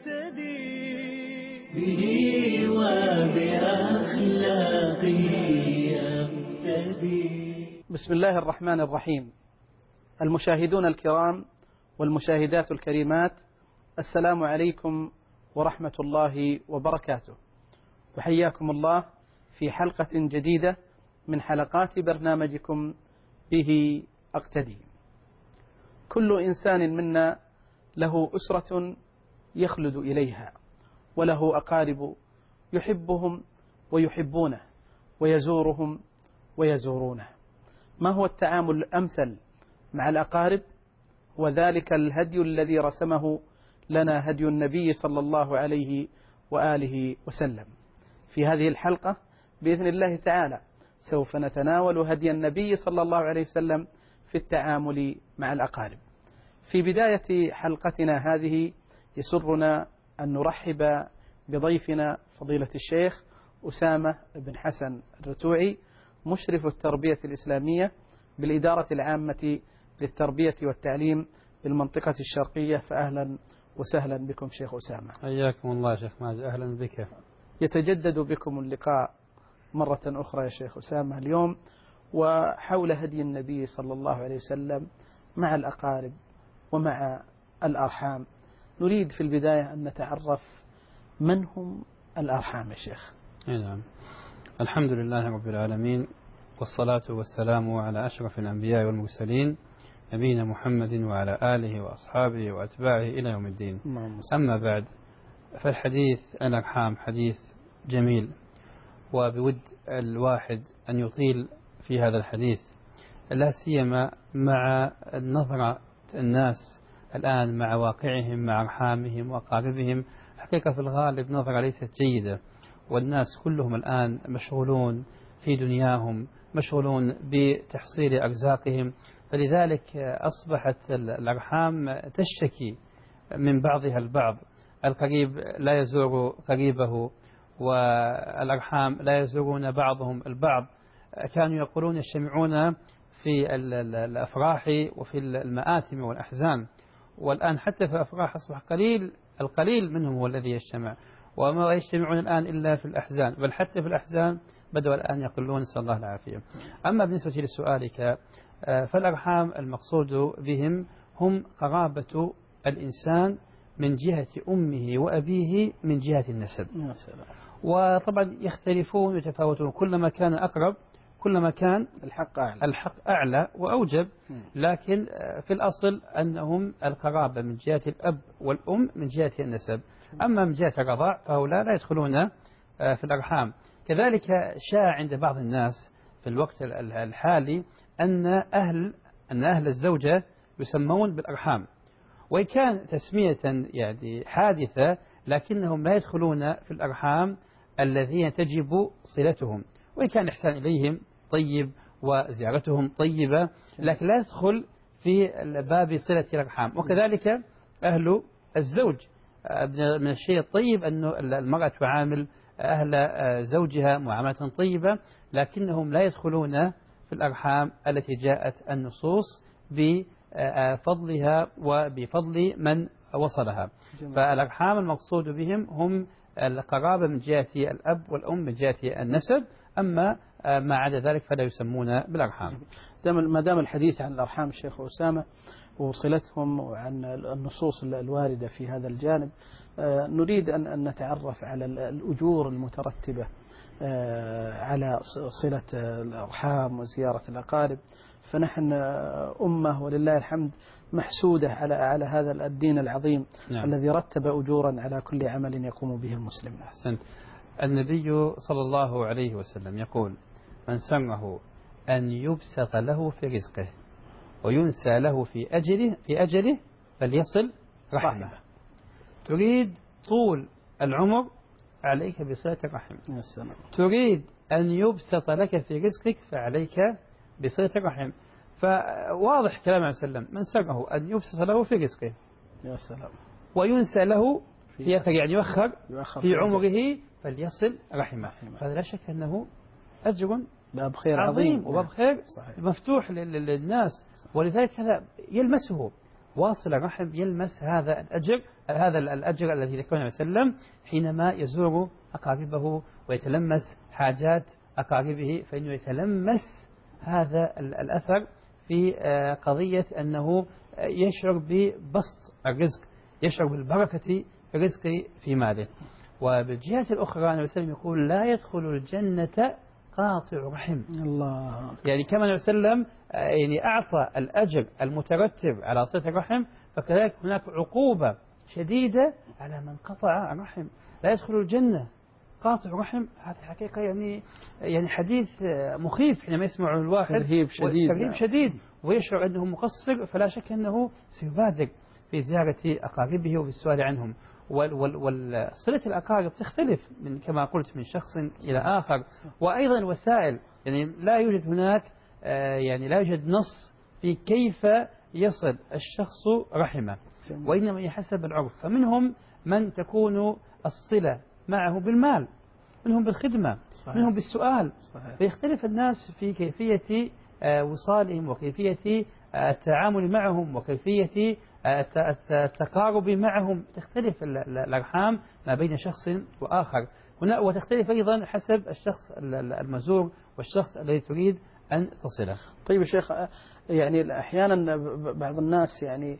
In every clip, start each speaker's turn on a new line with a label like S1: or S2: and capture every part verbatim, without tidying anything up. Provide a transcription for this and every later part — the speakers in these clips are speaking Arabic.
S1: يهتدي به وبأخلاقه يهتدي.
S2: بسم الله الرحمن الرحيم. المشاهدون الكرام والمشاهدات الكريمات، السلام عليكم ورحمة الله وبركاته، وحياكم الله في حلقة جديدة من حلقات برنامجكم به أقتدي. كل إنسان منا له أسرة يخلد إليها، وله أقارب يحبهم ويحبونه، ويزورهم ويزورونه. ما هو التعامل الأمثل مع الأقارب؟ وذلك الهدي الذي رسمه لنا هدي النبي صلى الله عليه وآله وسلم. في هذه الحلقة بإذن الله تعالى سوف نتناول هدي النبي صلى الله عليه وسلم في التعامل مع الأقارب. في بداية حلقتنا هذه يسرنا أن نرحب بضيفنا فضيلة الشيخ أسامة بن حسن الرتوعي، مشرف التربية الإسلامية بالإدارة العامة للتربية والتعليم بالمنطقة الشرقية. فأهلا وسهلا بكم شيخ أسامة.
S3: حياكم الله شيخ ماجد، أهلا بك.
S2: يتجدد بكم اللقاء مرة أخرى يا شيخ أسامة اليوم، وحول هدي النبي صلى الله عليه وسلم مع الأقارب ومع الأرحام. نريد في البداية أن نتعرف من هم الأرحام يا شيخ.
S3: نعم، الحمد لله رب العالمين، والصلاة والسلام على أشرف الأنبياء والمرسلين نبينا محمد وعلى آله وأصحابه وأتباعه إلى يوم الدين. أما بعد، فالحديث الأرحام حديث جميل، وبود الواحد أن يطيل في هذا الحديث، لا سيما مع نظرة الناس الآن مع واقعهم مع أرحامهم وأقاربهم. حقيقة في الغالب نظرة ليست جيدة، والناس كلهم الآن مشغولون في دنياهم، مشغولون بتحصيل أرزاقهم، فلذلك أصبحت الأرحام تشتكي من بعضها البعض. القريب لا يزور قريبه، والأرحام لا يزورون بعضهم البعض. كانوا يقولون يجتمعون في الأفراح وفي المآتم والأحزان، والآن حتى في الأفراح أصبح قليل القليل منهم هو الذي يجتمع، وما يجتمعون الآن إلا في الأحزان، بل حتى في الأحزان بدأوا الآن يقلون، نسأل الله العافية. أما بالنسبة لسؤالك، فالأرحام المقصود بهم هم قرابة الإنسان من جهة أمه وأبيه من جهة النسب. وطبعا يختلفون ويتفاوتون، كلما كان أقرب كلما كان
S2: الحق أعلى,
S3: الحق أعلى وأوجب، لكن في الأصل أنهم القرابة من جهة الأب والأم من جهة النسب. أما من جهة الرضاع فهؤلاء لا يدخلون في الأرحام. كذلك شاع عند بعض الناس في الوقت الحالي أن أهل أن أهل الزوجة يسمون بالأرحام، وإن كان تسمية يعني حادثة، لكنهم لا يدخلون في الأرحام الذين تجب صلتهم، وإن كان الإحسان إليهم طيب وزيارتهم طيبة، لكن لا يدخل في باب صلة الأرحام. وكذلك أهل الزوج، من الشيء الطيب أن المرأة تعامل أهل زوجها معاملة طيبة، لكنهم لا يدخلون في الأرحام التي جاءت النصوص بفضلها وبفضل من وصلها. فالأرحام المقصود بهم هم القرابة من جهة الأب والأم من جهة النسب، أما ما عدا ذلك فلا يسمون بالأرحام.
S2: ما دام الحديث عن الأرحام الشيخ أسامة وصلتهم وعن النصوص الواردة في هذا الجانب، نريد أن نتعرف على الأجور المترتبة على صلة الأرحام وزيارة الأقارب. فنحن أمة ولله الحمد محسودة على على هذا الدين العظيم. نعم. الذي رتب أجورا على كل عمل يقوم به المسلم.
S3: أحسنت. النبي صلى الله عليه وسلم يقول: من سره أن يبسط له في رزقه وينسى له في أجله في أجله فليصل رحمه. تريد طول العمر، عليك بصلة الرحم. تريد أن يبسط لك في رزقك، فعليك بصلة الرحم. فواضح كلام عليه وسلم: من سره أن يبسط له في رزقه
S2: يا سلام
S3: وينسى له في أثر، يعني يؤخر في عمره، فليصل رحمه. هذا لا شك أنه أجر
S2: باب خير
S3: عظيم
S2: عظيم
S3: وباب خير مفتوح للناس، ولذلك هذا يلمسه. واصل الرحم يلمس هذا الأجر هذا الأجر الذي ذكره النبي صلى الله عليه وسلم حينما يزور أقاربه ويتلمس حاجات أقاربه، فإنه يتلمس هذا الأثر في قضية أنه يشعر ببسط الرزق، يشعر بالبركة في الرزق في ماله. وبالجهة الأخرى النبي صلى الله عليه وسلم يقول لا يدخل الجنة قاطع رحم.
S2: الله.
S3: يعني كما النبي صلى الله عليه وسلم يعني أعطى الأجر المترتب على صلة الرحم، فكذلك هناك عقوبة شديدة على من قطع الرحم. لا يدخل الجنة قاطع رحم، هذه حقيقة يعني يعني حديث مخيف حينما يسمع الواحد،
S2: ترهيب شديد
S3: ترهيب شديد ويشعر أنه مقصر، فلا شك أنه سيبادر في زيارة أقاربه وبالسؤال عنهم. وصلة الأقارب تختلف من كما قلت من شخص إلى آخر، وأيضا الوسائل، يعني لا يوجد هناك يعني لا يوجد نص في كيف يصل الشخص رحمه، وإنما يحسب العرف. فمنهم من تكون الصلة معه بالمال، منهم بالخدمة، صحيح. منهم بالسؤال، صحيح. فيختلف الناس في كيفية وصالهم وكيفية التعامل معهم وكيفية التقارب معهم. تختلف الأرحام ما بين شخص وآخر، وتختلف أيضا حسب الشخص المزور والشخص الذي تريد أن تصله.
S2: طيب يا شيخ، يعني أحيانا بعض الناس يعني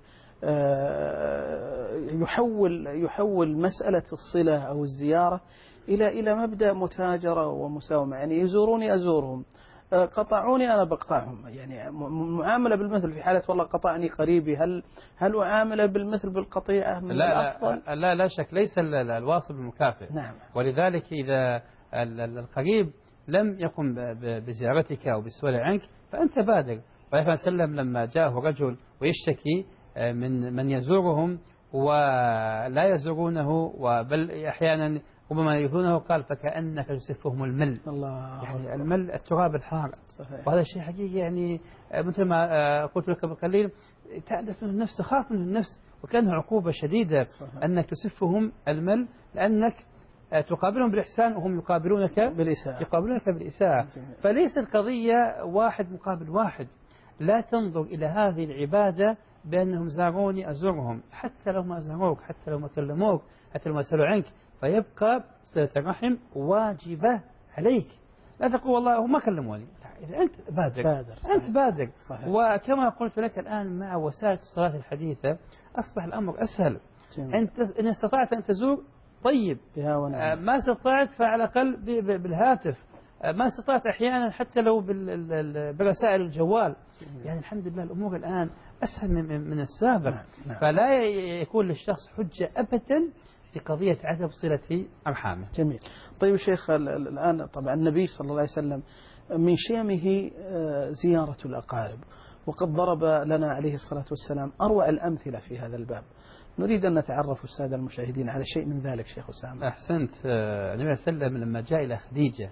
S2: يحول يحول مسألة الصلة أو الزيارة إلى إلى مبدأ متاجرة ومساومة، يعني يزوروني أزورهم، قطعوني أنا بقطعهم، يعني معاملة بالمثل. في حالة والله قطعني قريبي، هل هل أعامله بالمثل بالقطيعة من
S3: لا
S2: الأفضل؟
S3: لا لا, لا شك، ليس الواصل بالمكافئ.
S2: نعم.
S3: ولذلك إذا القريب لم يقم بزيارتك أو بالسؤال عنك فأنت بادر. والنبي صلى الله عليه وسلم لما جاءه رجل ويشتكي من من يزورهم ولا يزورونه، وبل أحيانا ربما يزورونه، قال فكأنك تسفهم المل.
S2: الله.
S3: يعني المل التراب الحار.
S2: صحيح.
S3: وهذا الشيء حقيقي، يعني مثل ما قلت لك قبل تعرف منه النفس، تخاف منه النفس، وكانها عقوبة شديدة. صحيح. أنك تسفهم المل لأنك تقابلهم بالإحسان وهم يقابلونك
S2: بالإساءة.
S3: يقابلونك بالإساءة. فليس القضية واحد مقابل واحد. لا تنظر إلى هذه العبادة بأنهم زاروني أزورهم، حتى لو ما زاروك، حتى لو ما كلموك، حتى لو ما سألوا عنك، فيبقى صلة الرحم واجبة عليك. لا تقول والله هم ما كلموني، إذا أنت بادر, بادر. أنت بادر. صحيح. وكما قلت لك الآن مع وسائل الصلاة الحديثة أصبح الأمر أسهل. جميل. أنت إن استطعت أن تزور طيب، آه ما استطعت فعلى الأقل بالهاتف، آه ما استطعت أحيانا حتى لو برسائل الجوال. جميل. يعني الحمد لله الأمور الآن أسهل من, من السابق. نعم. نعم. فلا يكون للشخص حجة أبدا في قضية عدم صلة أرحامه.
S2: جميل. طيب شيخ، الآن طبعا النبي صلى الله عليه وسلم من شيمه زيارة الأقارب، وقد ضرب لنا عليه الصلاة والسلام أروع الأمثلة في هذا الباب. نريد أن نتعرف السادة المشاهدين على شيء من ذلك شيخ أسامة.
S3: أحسنت. النبي صلى الله عليه وسلم لما جاء إلى خديجة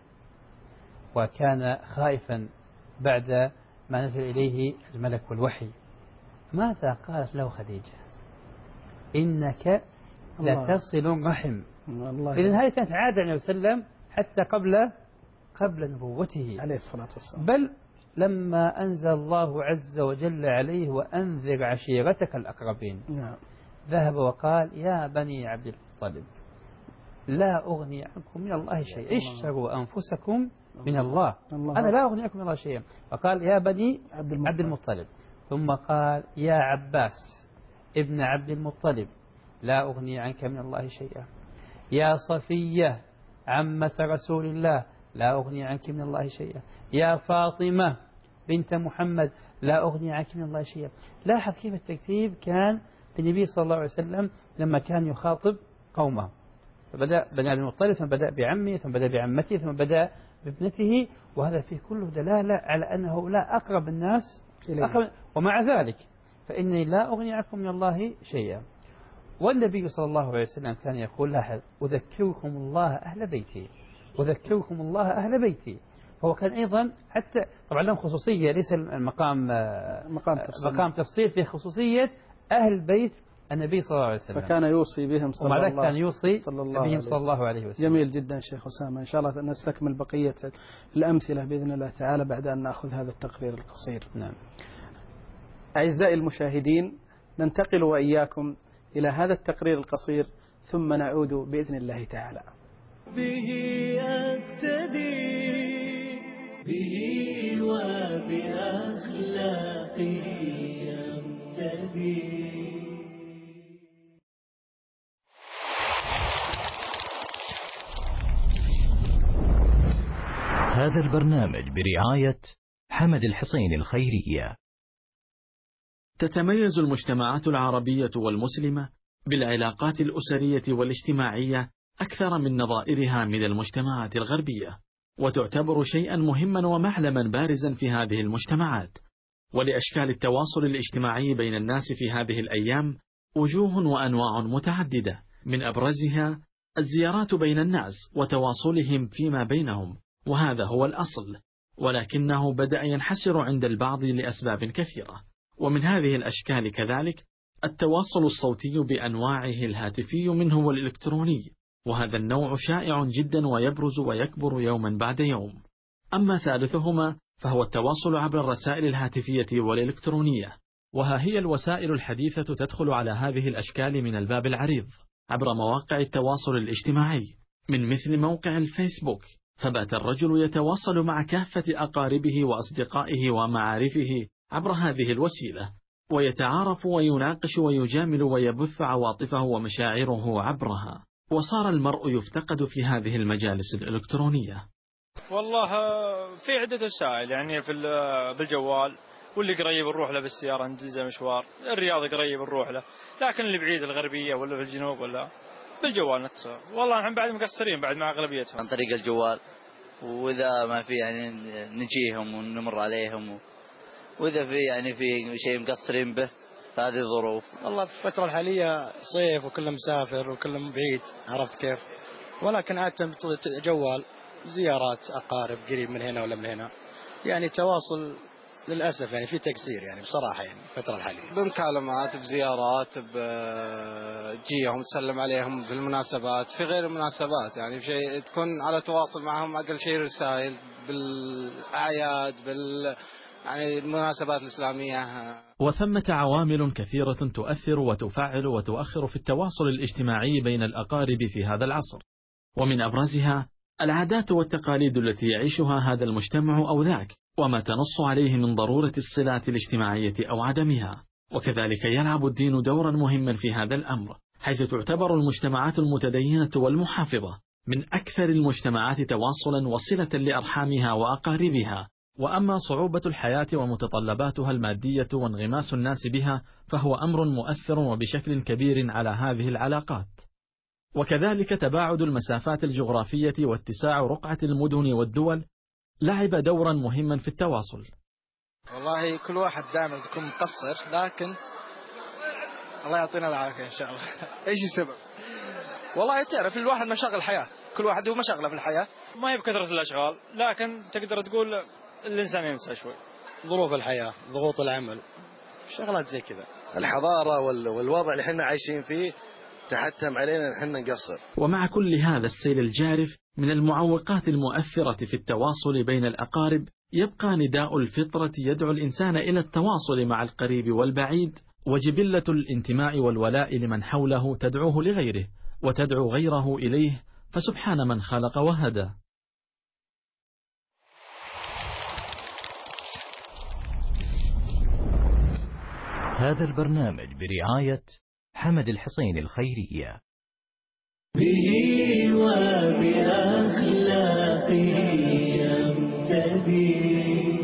S3: وكان خائفا بعد ما نزل إليه الملك والوحي، ماذا قالت له خديجة؟ إنك لتصل الرحم. إذن هذه كانت عادة النبي صلى الله عليه وسلم حتى قبل قبل نبوته
S2: عليه الصلاة والسلام.
S3: بل لما أنزل الله عز وجل عليه وأنذر عشيرتك الأقربين، نعم. ذهب وقال يا بني عبد المطلب لا أغني عنكم من الله شيئا، اشتروا أنفسكم من الله. الله أنا لا أغني عنكم من الله شيئا. وقال يا بني عبد المطلب. عبد المطلب ثم قال يا عباس ابن عبد المطلب لا أغني عنك من الله شيئا، يا صفية عمة رسول الله لا أغني عنك من الله شيئا، يا فاطمة بنت محمد لا أغني عنك من الله شيئا. لاحظ كيف الترتيب كان النبي صلى الله عليه وسلم لما كان يخاطب قومه، فبدأ بني عبد المطلب، ثم بدأ بعمه، ثم بدأ بعمته، ثم بدأ بابنته، وهذا فيه كله دلالة على أنه لا أقرب الناس أقرب. ومع ذلك فإني لا أغني عنكم من الله شيئا. والنبي صلى الله عليه وسلم كان يقول لاحظ أذكركم الله أهل بيتي، أذكركم الله أهل بيتي. هو كان أيضا حتى طبعا لهم خصوصية، ليس المقام
S2: مقام تفصيل,
S3: مقام تفصيل في خصوصية أهل بيت النبي صلى الله عليه وسلم،
S2: فكان يوصي بهم صلى الله عليه وسلم.
S3: كان يوصي صلى الله, بهم صلى الله عليه وسلم.
S2: جميل جدا شيخ أسامة. إن شاء الله نستكمل بقية الأمثلة بإذن الله تعالى بعد أن نأخذ هذا التقرير القصير.
S3: نعم.
S2: أعزائي المشاهدين، ننتقل وإياكم إلى هذا التقرير القصير ثم نعود بإذن الله تعالى.
S1: به أقتدي به وبأخلاقه يقتدي.
S4: هذا البرنامج برعاية حمد الحصين الخيرية.
S5: تتميز المجتمعات العربية والمسلمة بالعلاقات الأسرية والاجتماعية أكثر من نظائرها من المجتمعات الغربية، وتعتبر شيئا مهما ومعلما بارزا في هذه المجتمعات. ولأشكال التواصل الاجتماعي بين الناس في هذه الأيام وجوه وأنواع متعددة، من أبرزها الزيارات بين الناس وتواصلهم فيما بينهم، وهذا هو الأصل، ولكنه بدأ ينحسر عند البعض لأسباب كثيرة. ومن هذه الأشكال كذلك التواصل الصوتي بأنواعه الهاتفي منه والإلكتروني، وهذا النوع شائع جدا ويبرز ويكبر يوما بعد يوم. أما ثالثهما فهو التواصل عبر الرسائل الهاتفية والإلكترونية، وها هي الوسائل الحديثة تدخل على هذه الأشكال من الباب العريض عبر مواقع التواصل الاجتماعي، من مثل موقع الفيسبوك، فبات الرجل يتواصل مع كافة أقاربه وأصدقائه ومعارفه عبر هذه الوسيلة، ويتعارف ويناقش ويجامل ويبث عواطفه ومشاعره عبرها، وصار المرء يفتقد في هذه المجالس الإلكترونية.
S6: والله في عدة وسائل، يعني في بالجوال، واللي قريب نروح له بالسيارة ندز مشوار، الرياض قريب نروح له، لكن اللي بعيد الغربية ولا في الجنوب ولا بالجوال نتصل. والله نحن بعد مقصرين بعد مع أغلبيتهم
S7: عن طريق الجوال، وإذا ما في يعني نجيهم ونمر عليهم، وإذا في يعني في شيء مقصرين به هذه الظروف.
S8: والله في الفترة الحالية صيف وكل مسافر وكل بعيد، عرفت كيف، ولكن عادة جوال، زيارات أقارب قريب من هنا ولا من هنا، يعني تواصل للأسف يعني في تقصير يعني بصراحة يعني الفترة الحالية.
S9: بمكالمات، بزيارات، بجيهم تسلم عليهم في المناسبات، في غير المناسبات يعني شيء تكون على تواصل معهم، أقل شيء رسائل بالأعياد بال يعني المناسبات الإسلامية.
S5: وثمة عوامل كثيرة تؤثر وتفعل وتؤخر في التواصل الاجتماعي بين الأقارب في هذا العصر، ومن أبرزها العادات والتقاليد التي يعيشها هذا المجتمع أو ذاك، وما تنص عليه من ضرورة الصلات الاجتماعية أو عدمها. وكذلك يلعب الدين دورا مهما في هذا الأمر، حيث تعتبر المجتمعات المتدينة والمحافظة من أكثر المجتمعات تواصلا وصلة لأرحامها وأقاربها. وأما صعوبة الحياة ومتطلباتها المادية وانغماس الناس بها فهو أمر مؤثر وبشكل كبير على هذه العلاقات. وكذلك تباعد المسافات الجغرافية واتساع رقعة المدن والدول لعب دورا مهما في التواصل.
S8: والله كل واحد دائما يكون مقصر، لكن الله يعطينا العافية إن شاء الله. إيش السبب؟ والله تعرف الواحد مشاغل الحياة، كل واحد هو مشاغله في الحياة،
S6: ما هي بكثرة الأشغال، لكن تقدر تقول الإنسان ينسى شوي،
S8: ظروف الحياة، ضغوط العمل، شغلات زي كذا.
S10: الحضارة والوضع اللي احنا عايشين فيه تحتم علينا ان احنا نقصر.
S5: ومع كل هذا السيل الجارف من المعوقات المؤثرة في التواصل بين الأقارب، يبقى نداء الفطرة يدعو الإنسان إلى التواصل مع القريب والبعيد، وجبلة الانتماء والولاء لمن حوله تدعوه لغيره وتدعو غيره إليه، فسبحان من خلق وهدى.
S4: هذا البرنامج برعاية حمد الحصين الخيرية.
S1: به وبأخلاقه يقتدي،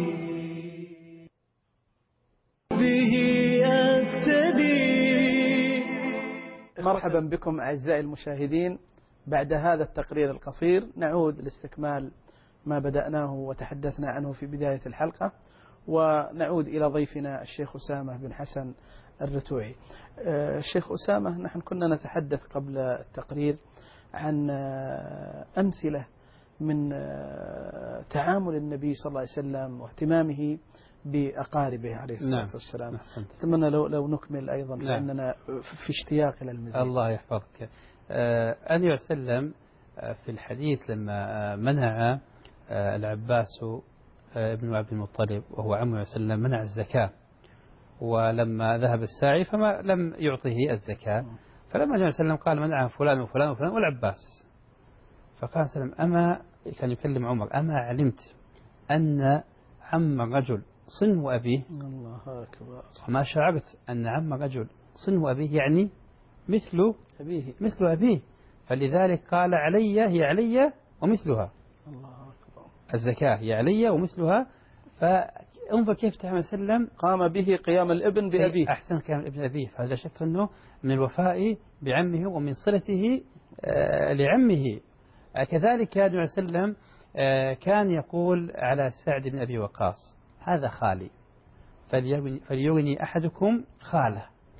S1: به يقتدي.
S2: مرحبا بكم أعزائي المشاهدين. بعد هذا التقرير القصير نعود لاستكمال ما بدأناه وتحدثنا عنه في بداية الحلقة، ونعود إلى ضيفنا الشيخ أسامة بن حسن الرتوعي. الشيخ أسامة، نحن كنا نتحدث قبل التقرير عن أمثلة من تعامل النبي صلى الله عليه وسلم واهتمامه بأقاربه عليه الصلاة
S3: نعم.
S2: والسلام. أتمنى لو لو نكمل أيضا،
S3: نعم.
S2: لأننا في اشتياق إلى المزيد.
S3: الله يحفظك. النبي وسلم في الحديث لما منع العباس ابن عبد المطلب وهو عمه وسلم منع الزكاة، ولما ذهب الساعي فما لم يعطه الزكاة. فلما جاء وسلم قال منعها فلان وفلان وفلان والعباس. فقال سلم أما كان يكلم عمر أما علمت أن عم الرجل صنو أبيه؟
S2: الله أكبر.
S3: ما شعرت أن عم الرجل صنو أبيه يعني مثل
S2: أبيه
S3: مثل أبيه، فلذلك قال علي هي علي ومثلها.
S2: الله أكبر.
S3: الزكاة هي علي ومثلها. فانظر كيف تعالى وسلم
S2: قام به قيام الابن بأبيه.
S3: أحسن قيام الابن أبيه. فهذا شك أنه من الوفاء بعمه ومن صلته لعمه. كذلك النبي صلى الله عليه وسلم كان يقول على سعد بن أبي وقاص هذا خالي فليغني أحدكم خاله،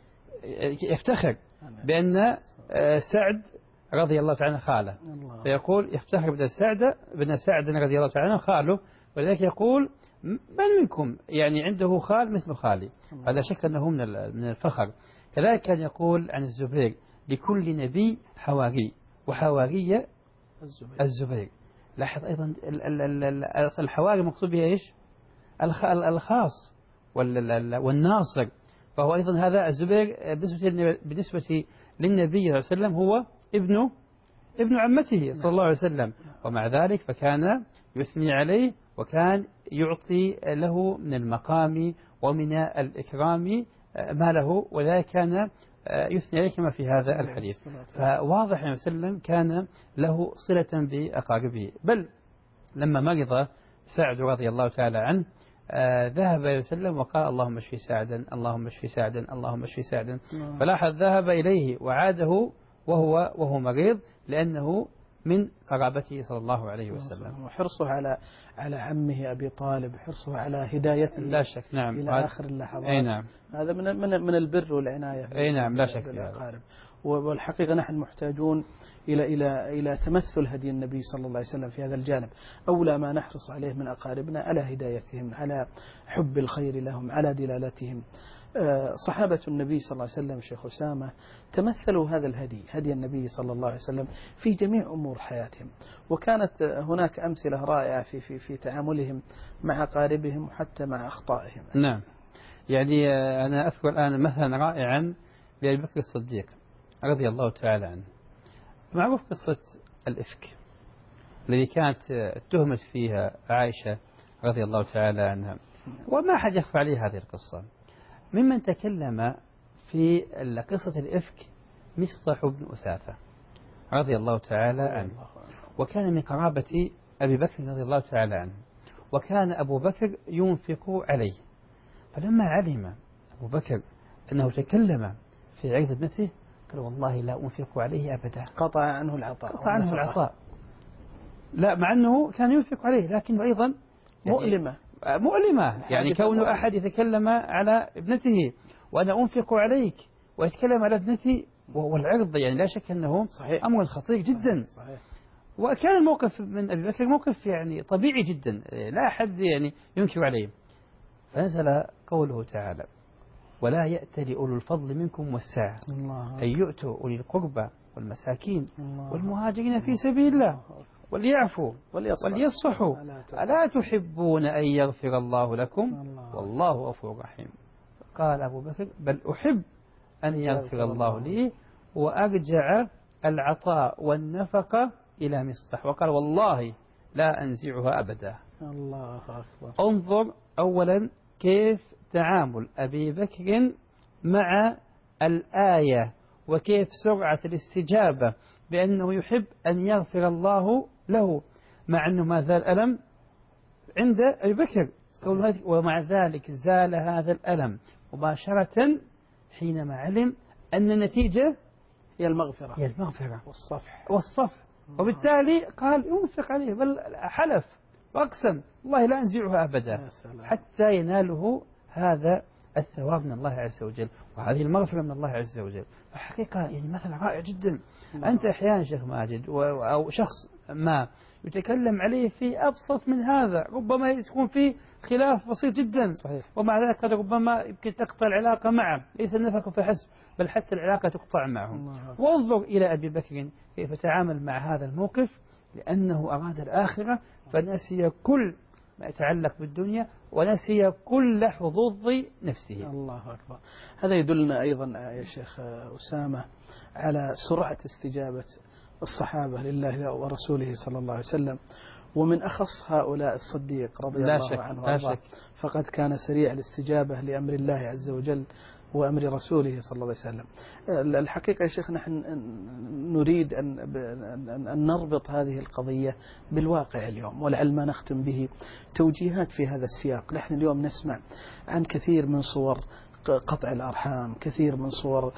S3: يفتخر بأن سعد رضي الله تعالى خاله، فيقول يفتخر بأن سعد بأن سعد رضي الله تعالى خاله، ولذلك يقول من منكم يعني عنده خال مثل خالي. هذا شك أنه من من الفخر. كذلك كان يقول عن الزبير لكل نبي حواري وحواري الزبير, الزبير. لاحظ أيضا الحواري مقصود بها إيش؟ الخاص والناصر. فهو أيضا هذا الزبير بالنسبة للنبي صلى الله عليه وسلم هو ابن ابن عمته صلى الله عليه وسلم، ومع ذلك فكان يثني عليه وكان يعطي له من المقام ومن الإكرام ما له، وذلك كان يثني عليه كما في هذا الحديث. فواضح أن وسلم كان له صلة بأقاربه. بل لما مرض سعد رضي الله تعالى عنه ذهب إليه وسلم وقال اللهم اشفي سعدا اللهم اشفي سعدا اللهم اشفي سعدا. فلاحظ ذهب إليه وعاده وهو وهو مريض لأنه من قرابته صلى الله عليه وسلم.
S2: وحرصه على على عمه أبي طالب، حرصه على هدايته
S3: لا شك نعم
S2: إلى آخر اللحظات.
S3: أي نعم.
S2: هذا من من من البر والعناية.
S3: أي نعم لا شك.
S2: والحقيقة نحن محتاجون إلى إلى إلى تمثل هدي النبي صلى الله عليه وسلم في هذا الجانب. أولى ما نحرص عليه من أقاربنا على هدايتهم، على حب الخير لهم، على دلالتهم. صحابة النبي صلى الله عليه وسلم شيخ أسامة تمثلوا هذا الهدي، هدي النبي صلى الله عليه وسلم في جميع أمور حياتهم، وكانت هناك أمثلة رائعة في في في تعاملهم مع أقاربهم وحتى مع أخطائهم.
S3: نعم، يعني أنا أذكر الآن مثلا رائعا لأبي بكر الصديق رضي الله تعالى عنه. معروف قصة الإفك الذي كانت اتهمت فيها عائشة رضي الله تعالى عنها، وما أحد يخفى عليه هذه القصة. ممن تكلم في قصة الإفك مصطح بن أثاثة رضي الله تعالى عنه، وكان من قرابة أبي بكر رضي الله تعالى عنه، وكان أبو بكر ينفق عليه. فلما علم أبو بكر أنه تكلم في عرض ابنته قال والله لا أنفق عليه أبدا،
S2: قطع عنه العطاء
S3: قطع عنه العطاء. لا، مع أنه كان ينفق عليه لكنه أيضا يعني
S2: مؤلمة
S3: مؤلمة يعني كون أحد يتكلم على ابنته وأنا أنفق عليك ويتكلم على ابنتي والعرض، يعني لا شك أنه
S2: صحيح.
S3: أمر خطير جدا.
S2: صحيح. صحيح.
S3: وكان الموقف من أبي بكر موقف يعني طبيعي جدا لا أحد يعني ينكر عليه. فنزل قوله تعالى ولا يأتل أولو الفضل منكم والسعة أن يؤتوا أولي القربى والمساكين والمهاجرين في سبيل الله وليعفوا وليصفحوا ألا تحبون أن يغفر الله لكم والله غفور رحيم. قال أبو بكر بل أحب أن يغفر الله لي، وأرجع العطاء والنفقة إلى مصطح، وقال والله لا أنزعها أبدا.
S2: الله أكبر.
S3: انظر أولا كيف تعامل أبي بكر مع الآية وكيف سرعة الاستجابة بأنه يحب أن يغفر الله له، مع أنه ما زال ألم عند أبي بكر، ومع ذلك زال هذا الألم مباشرة حينما علم أن النتيجة
S2: هي المغفرة
S3: هي المغفرة
S2: والصفح
S3: والصفح وبالتالي قال ينفق عليه، بل حلف وأقسم والله لا أنزعها أبدا حتى يناله هذا الثواب من الله عز وجل وهذه المغفرة من الله عز وجل. الحقيقة يعني مثل رائع جدا. أنت أحيانا شيخ ماجد أو شخص ما يتكلم عليه في أبسط من هذا، ربما يكون فيه خلاف بسيط جدا صحيح. ومع ذلك قد ربما يمكن تقطع العلاقة معه، ليس النفق فحسب بل حتى العلاقة تقطع معه. وانظر إلى أبي بكر كيف تعامل مع هذا الموقف، لأنه أراد الآخرة فنسي كل ما يتعلق بالدنيا ونسي كل حظوظ نفسه.
S2: الله أكبر. هذا يدلنا أيضا يا شيخ أسامة على سرعة استجابة الصحابة لله ورسوله صلى الله عليه وسلم، ومن أخص هؤلاء الصديق رضي
S3: لا
S2: الله
S3: شك
S2: عنه
S3: لا
S2: وارضاه،
S3: شك.
S2: فقد كان سريع الاستجابة لأمر الله عز وجل وأمر رسوله صلى الله عليه وسلم. الحقيقة يا شيخ نحن نريد أن, أن نربط هذه القضية بالواقع اليوم، ولعل ما نختم به توجيهات في هذا السياق. نحن اليوم نسمع عن كثير من صور قطع الأرحام، كثير من صور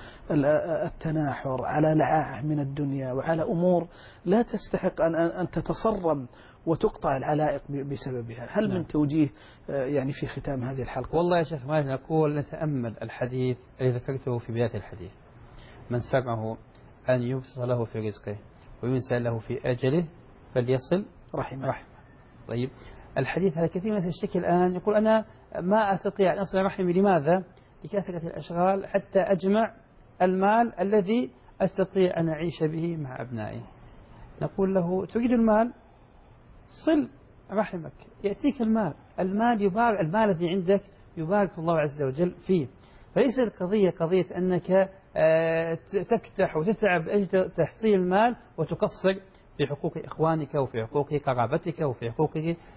S2: التناحر على لعاعة من الدنيا وعلى أمور لا تستحق أن أن تتصرم وتقطع العلائق بسببها. هل من توجيه يعني في ختام هذه الحلقة؟
S3: والله يا شيخ ما نقول نتأمل الحديث الذي ذكرته في بداية الحديث: من سره أن يبسط له في رزقه وينسى له في أجله فليصل رحمه. رحمه. طيب الحديث هذا كثير من يشتكي الآن يقول أنا ما أستطيع أن أصل رحمي. لماذا؟ لكثرة الأشغال حتى أجمع المال الذي أستطيع أن أعيش به مع أبنائي. نقول له تريد المال؟ صل رحمك يأتيك المال. المال يبارك، المال الذي عندك يبارك الله عز وجل فيه. فليس القضية قضية أنك تكتح وتتعب أجل تحصيل المال وتقصر في حقوق إخوانك وفي حقوق قرابتك وفي حقوق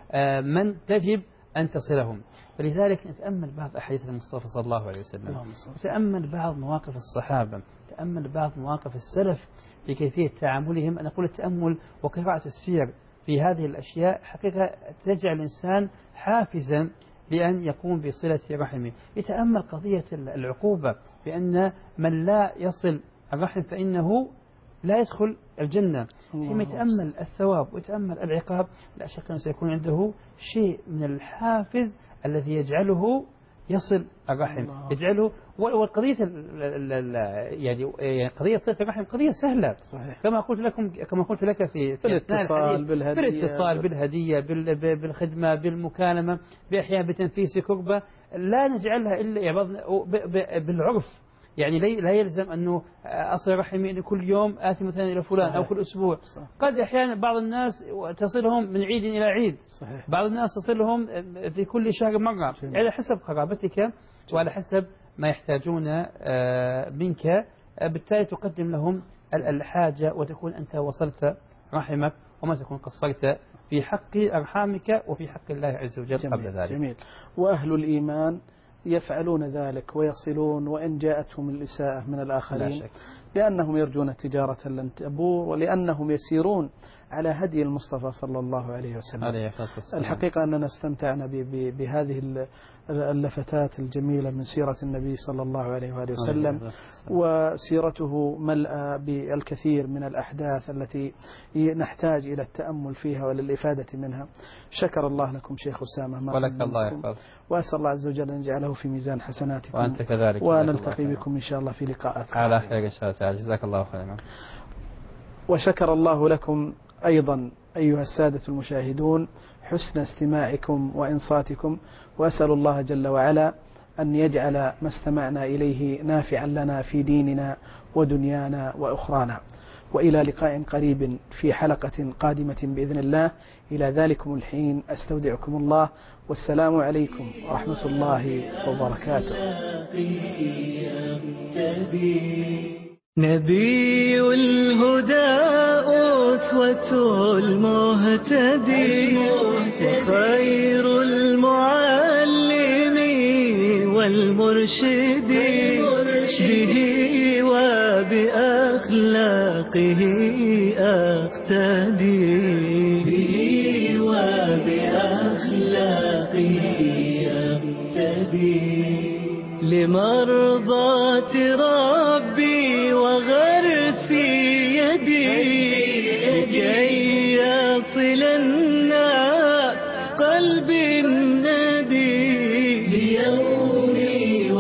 S3: من تجب أن تصلهم. فلذلك نتأمل بعض أحاديث المصطفى صلى الله عليه وسلم، نتأمل بعض مواقف الصحابة، نتأمل بعض مواقف السلف في كيفية تعاملهم. أنا أقول التأمل وقراءة السير في هذه الأشياء حقيقة تجعل الإنسان حافزا بأن يقوم بصلة رحمه. يتأمل قضية العقوبة، بأن من لا يصل الرحم فإنه لا يدخل الجنة. حينما يتأمل الثواب ويتأمل العقاب لا شك أنه سيكون عنده شيء من الحافز الذي يجعله يصل الرحم، يجعله. والقضية يعني قضية صلة الرحم قضية سهلة. صحيح. كما قلت لكم كما قلت لك في
S2: الاتصال بالهدية،
S3: بالاتصال بالهدية، بالخدمة، بالمكالمة، بأحيان بتنفيس كربة. لا نجعلها إلا بالعرف. يعني لا يلزم أنه أصل رحمي أن كل يوم آتي مثلا إلى فلان. صحيح. أو كل أسبوع. صحيح. قد أحيانا بعض الناس تصلهم من عيد إلى عيد. صحيح. بعض الناس تصلهم في كل شهر مرة. يعني على حسب قرابتك وعلى حسب ما يحتاجون منك، بالتالي تقدم لهم الحاجة وتكون أنت وصلت رحمك وما تكون قصرت في حق أرحامك وفي حق الله عز وجل. جميل. قبل ذلك.
S2: جميل. وأهل الإيمان يفعلون ذلك ويصلون وإن جاءتهم الإساءة من الآخرين، لأنهم يرجون تجارة لن تبور، ولأنهم يسيرون على هدي المصطفى صلى الله عليه وسلم. عليه الحقيقة أننا استمتعنا بهذه اللفتات الجميلة من سيرة النبي صلى الله عليه وآله وسلم، وسيرته ملأى بالكثير من الأحداث التي نحتاج إلى التأمل فيها وللإفادة منها. شكر الله لكم شيخ أسامة،
S3: ولك الله يحفظ،
S2: وأسأل الله عز وجل أن يجعله في ميزان حسناتكم،
S3: وأنت كذلك،
S2: ونلتقي بكم إن شاء الله في لقاءات
S3: على خير إن شاء الله. جزاك الله خيرا.
S2: وشكر الله لكم أيضا أيها السادة المشاهدون حسن استماعكم وإنصاتكم، وأسأل الله جل وعلا أن يجعل ما استمعنا إليه نافعا لنا في ديننا ودنيانا وأخرانا. وإلى لقاء قريب في حلقة قادمة بإذن الله. إلى ذلكم الحين أستودعكم الله، والسلام عليكم ورحمة الله وبركاته.
S1: نبي الهدى أسوة المهتدي، وخير المعلم والمرشد، به وبأخلاقه أقتدي، به وبأخلاقه أقتدي، لمرضاة ربي وغرس يدي، لكي يصل الناس قلب الندي، ليومي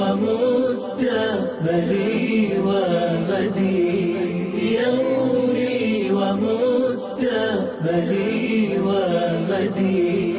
S1: ومستقبلي وغدي، ليومي ومستقبلي وغدي.